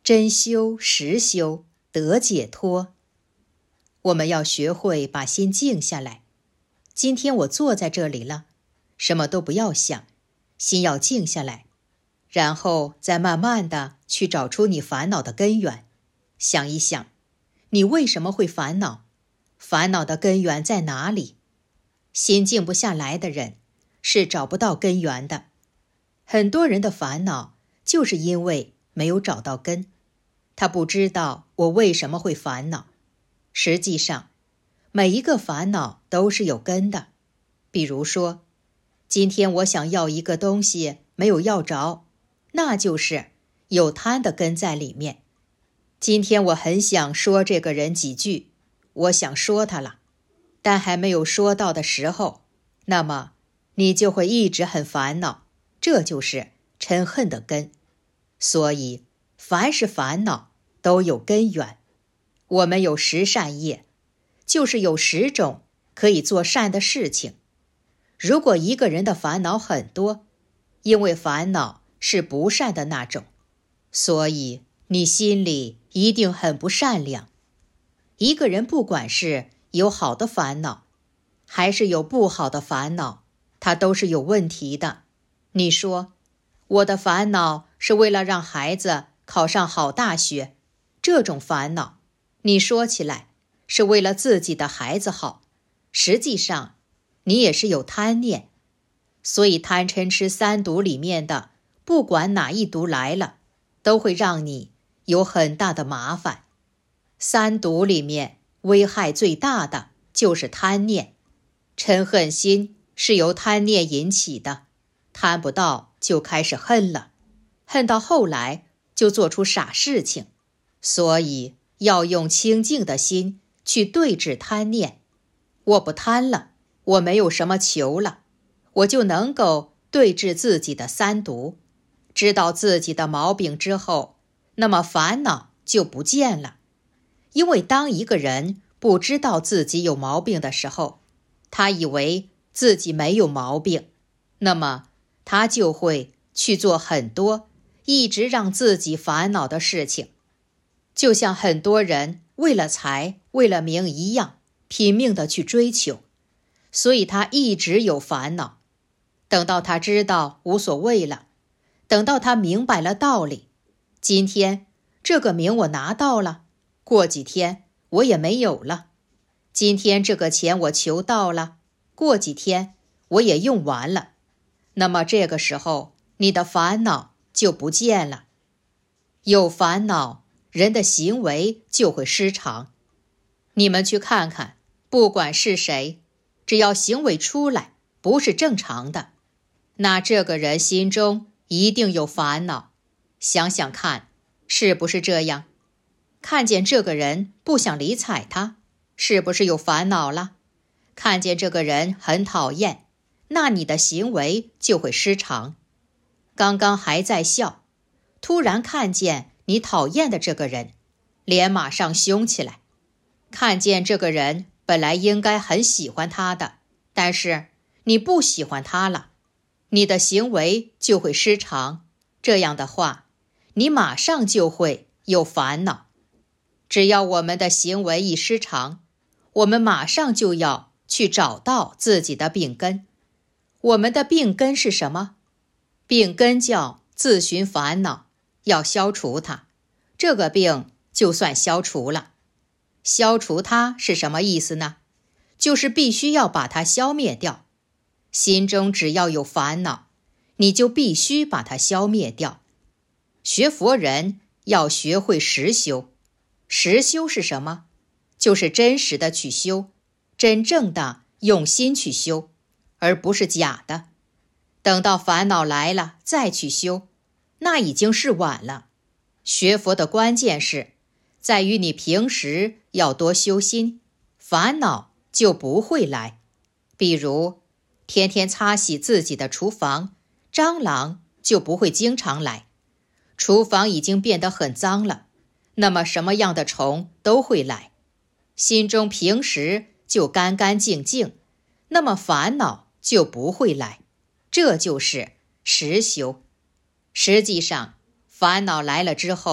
真修实修得解脱。我们要学会把心静下来。今天我坐在这里了，什么都不要想，心要静下来，然后再慢慢的去找出你烦恼的根源。想一想，你为什么会烦恼？烦恼的根源在哪里？心静不下来的人是找不到根源的。很多人的烦恼就是因为没有找到根，他不知道我为什么会烦恼。实际上，每一个烦恼都是有根的。比如说，今天我想要一个东西没有要着，那就是有贪的根在里面。今天我很想说这个人几句，我想说他了，但还没有说到的时候，那么你就会一直很烦恼，这就是嗔恨的根。所以凡是烦恼都有根源。我们有10善业，就是有10种可以做善的事情。如果一个人的烦恼很多，因为烦恼是不善的那种，所以你心里一定很不善良。一个人不管是有好的烦恼，还是有不好的烦恼，他都是有问题的。你说，我的烦恼是为了让孩子考上好大学，这种烦恼，你说起来是为了自己的孩子好，实际上你也是有贪念。所以贪嗔痴3毒里面的，不管哪一毒来了，都会让你有很大的麻烦。3毒里面危害最大的就是贪念。嗔恨心是由贪念引起的，贪不到就开始恨了，恨到后来就做出傻事情。所以要用清净的心去对治贪念。我不贪了，我没有什么求了，我就能够对治自己的3毒。知道自己的毛病之后，那么烦恼就不见了。因为当一个人不知道自己有毛病的时候，他以为自己没有毛病，那么他就会去做很多一直让自己烦恼的事情。就像很多人为了财为了名一样，拼命的去追求，所以他一直有烦恼。等到他知道无所谓了，等到他明白了道理，今天这个名我拿到了，过几天我也没有了。今天这个钱我求到了，过几天我也用完了。那么这个时候你的烦恼就不见了。有烦恼，人的行为就会失常。你们去看看，不管是谁，只要行为出来不是正常的，那这个人心中一定有烦恼。想想看，是不是这样？看见这个人不想理睬他，是不是有烦恼了？看见这个人很讨厌，那你的行为就会失常。刚刚还在笑，突然看见你讨厌的这个人，脸马上凶起来。看见这个人本来应该很喜欢他的，但是你不喜欢他了，你的行为就会失常。这样的话，你马上就会有烦恼。只要我们的行为一失常，我们马上就要去找到自己的病根。我们的病根是什么？病根叫自寻烦恼，要消除它，这个病就算消除了。消除它是什么意思呢？就是必须要把它消灭掉。心中只要有烦恼，你就必须把它消灭掉。学佛人要学会实修。实修是什么？就是真实的去修，真正的用心去修，而不是假的。等到烦恼来了再去修，那已经是晚了。学佛的关键是在于你平时要多修心，烦恼就不会来。比如天天擦洗自己的厨房，蟑螂就不会经常来。厨房已经变得很脏了，那么什么样的虫都会来。心中平时就干干净净，那么烦恼就不会来。这就是实修。实际上烦恼来了之后，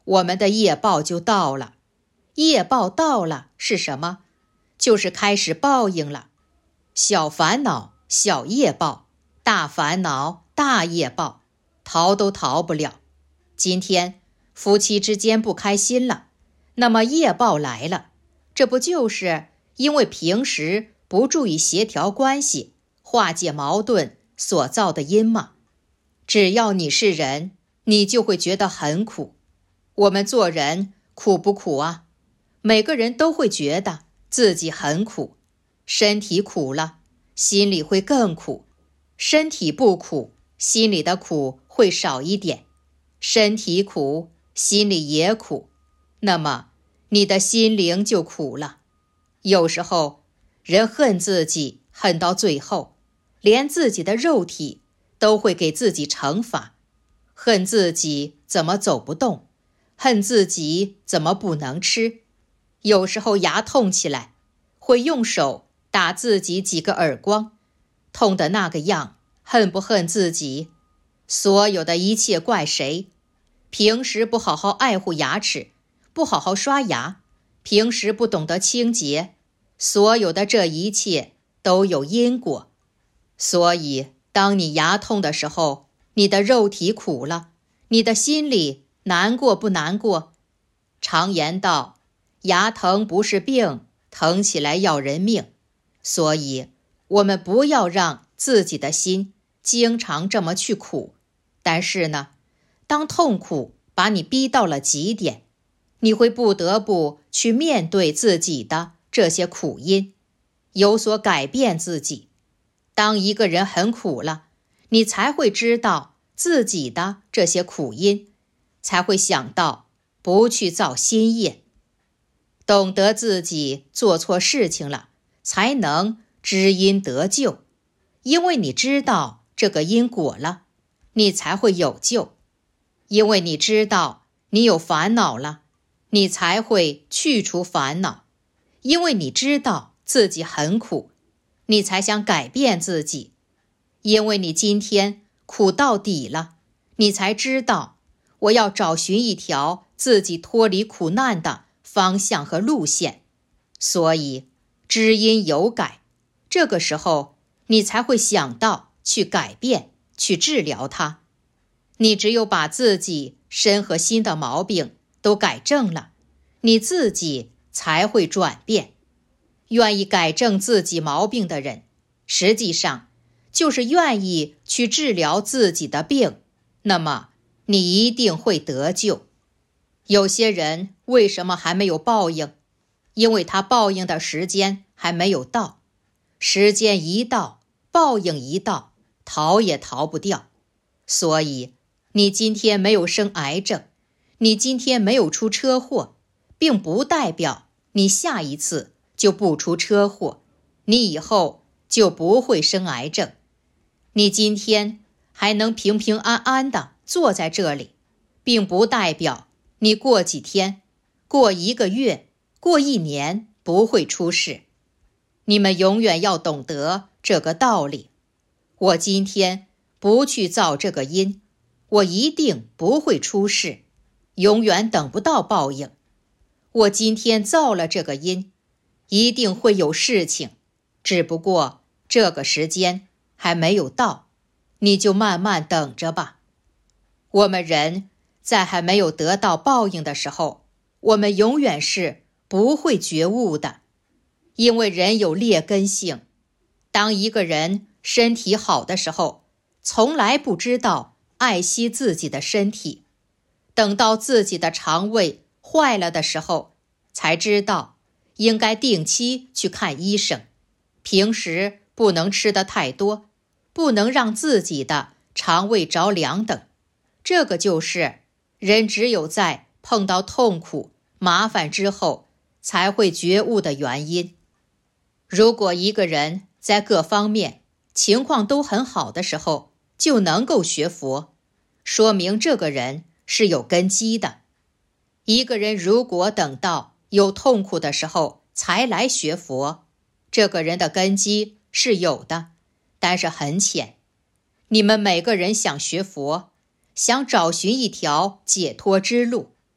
我们的业报就到了。业报到了是什么？就是开始报应了。小烦恼，小业报；大烦恼，大业报，逃都逃不了。今天夫妻之间不开心了，那么业报来了，这不就是因为平时不注意协调关系，化解矛盾所造的因吗？只要你是人，你就会觉得很苦。我们做人苦不苦啊？每个人都会觉得自己很苦，身体苦了，心里会更苦；身体不苦，心里的苦会少一点；身体苦，心里也苦，那么你的心灵就苦了。有时候人恨自己，恨到最后，连自己的肉体都会给自己惩罚，恨自己怎么走不动，恨自己怎么不能吃。有时候牙痛起来，会用手打自己几个耳光，痛得那个样，恨不恨自己？所有的一切怪谁？平时不好好爱护牙齿，不好好刷牙，平时不懂得清洁，所有的这一切都有因果。所以当你牙痛的时候，你的肉体苦了，你的心里难过不难过？常言道，牙疼不是病，疼起来要人命。所以我们不要让自己的心经常这么去苦。但是呢，当痛苦把你逼到了极点，你会不得不去面对自己的这些苦因，有所改变自己。当一个人很苦了，你才会知道自己的这些苦因，才会想到不去造新业。懂得自己做错事情了，才能知因得救。因为你知道这个因果了，你才会有救。因为你知道你有烦恼了，你才会去除烦恼。因为你知道自己很苦，你才想改变自己。因为你今天苦到底了，你才知道我要找寻一条自己脱离苦难的方向和路线。所以知因有改，这个时候你才会想到去改变，去治疗它。你只有把自己身和心的毛病都改正了，你自己才会转变。愿意改正自己毛病的人，实际上就是愿意去治疗自己的病，那么你一定会得救。有些人为什么还没有报应？因为他报应的时间还没有到。时间一到，报应一到，逃也逃不掉。所以你今天没有生癌症，你今天没有出车祸，并不代表你下一次就不出车祸，你以后就不会生癌症。你今天还能平平安安地坐在这里，并不代表你过几天、过1个月、过1年不会出事。你们永远要懂得这个道理。我今天不去造这个因，我一定不会出事，永远等不到报应。我今天造了这个因，一定会有事情，只不过这个时间还没有到，你就慢慢等着吧。我们人在还没有得到报应的时候，我们永远是不会觉悟的，因为人有劣根性。当一个人身体好的时候，从来不知道爱惜自己的身体，等到自己的肠胃坏了的时候，才知道应该定期去看医生。平时不能吃得太多，不能让自己的肠胃着凉等。这个就是人只有在碰到痛苦、麻烦之后才会觉悟的原因。如果一个人在各方面情况都很好的时候就能够学佛，说明这个人是有根基的。一个人如果等到有痛苦的时候才来学佛，这个人的根基是有的，但是很浅。你们每个人想学佛，想找寻一条解脱之路，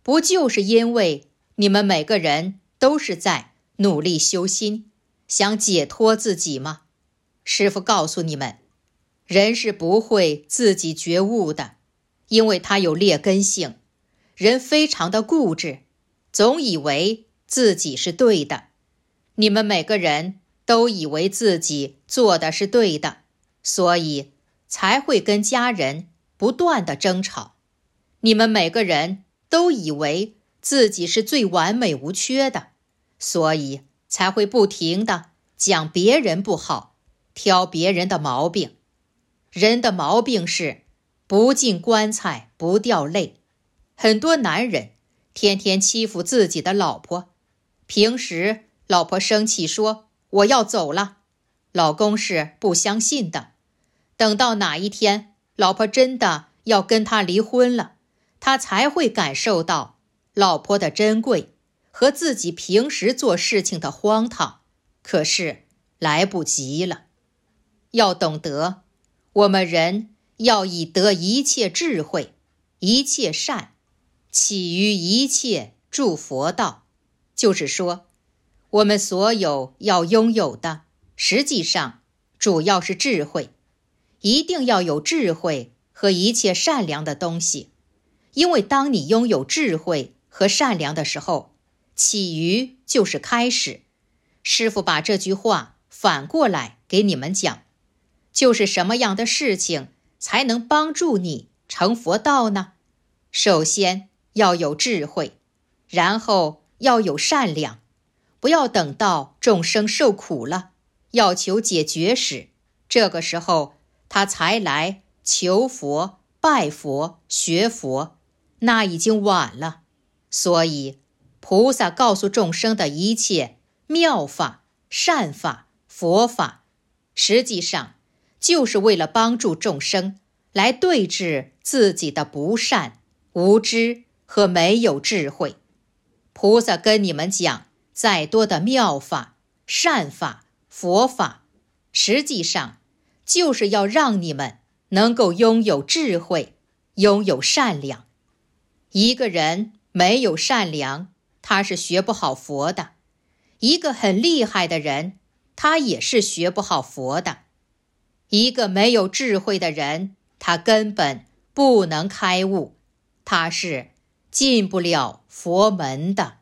不就是因为你们每个人都是在努力修心，想解脱自己吗？师父告诉你们，人是不会自己觉悟的，因为他有劣根性。人非常的固执，总以为自己是对的。你们每个人都以为自己做的是对的，所以才会跟家人不断的争吵。你们每个人都以为自己是最完美无缺的，所以才会不停的讲别人不好，挑别人的毛病。人的毛病是不进棺材不掉泪。很多男人天天欺负自己的老婆，平时老婆生气说我要走了，老公是不相信的。等到哪一天老婆真的要跟他离婚了，他才会感受到老婆的珍贵和自己平时做事情的荒唐，可是来不及了。要懂得，我们人要以得一切智慧，一切善，起于一切助佛道。就是说，我们所有要拥有的，实际上主要是智慧。一定要有智慧和一切善良的东西，因为当你拥有智慧和善良的时候，起于就是开始。师父把这句话反过来给你们讲，就是什么样的事情才能帮助你成佛道呢？首先要有智慧，然后要有善良，不要等到众生受苦了，要求解决时，这个时候他才来求佛、拜佛、学佛，那已经晚了。所以菩萨告诉众生的一切妙法、善法、佛法，实际上就是为了帮助众生来对治自己的不善、无知和没有智慧。菩萨跟你们讲再多的妙法、善法、佛法，实际上就是要让你们能够拥有智慧，拥有善良。一个人没有善良，他是学不好佛的。一个很厉害的人，他也是学不好佛的。一个没有智慧的人，他根本不能开悟，他是进不了佛门的。